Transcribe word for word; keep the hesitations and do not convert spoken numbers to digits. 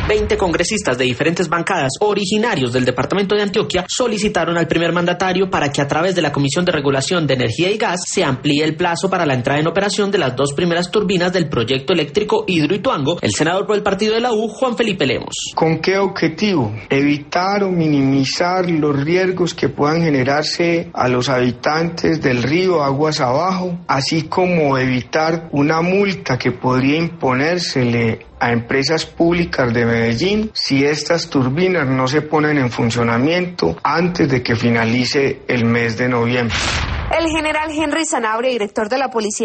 veinte congresistas de diferentes bancadas originarios del departamento de Antioquia solicitaron al primer mandatario para que a través de la Comisión de Regulación de Energía y Gas se amplíe el plazo para la entrada en operación de las dos primeras turbinas del proyecto eléctrico Hidroituango. El senador por el partido de la U, Juan Felipe Lemos. ¿Con qué objetivo? Evitar o minimizar los riesgos que puedan generarse a los habitantes del río aguas abajo, así como evitar una multa que podría imponérsele a empresas públicas de Medellín si estas turbinas no se ponen en funcionamiento antes de que finalice el mes de noviembre. El general Henry Sanabria, director de la Policía